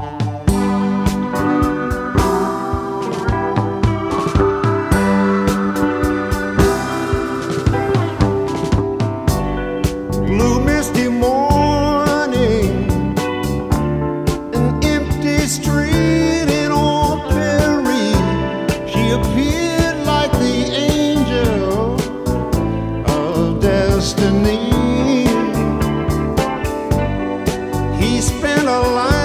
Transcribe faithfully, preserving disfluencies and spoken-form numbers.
Blue misty morning, an empty street in Old Perry. She appeared like the angel of destiny. He spent a life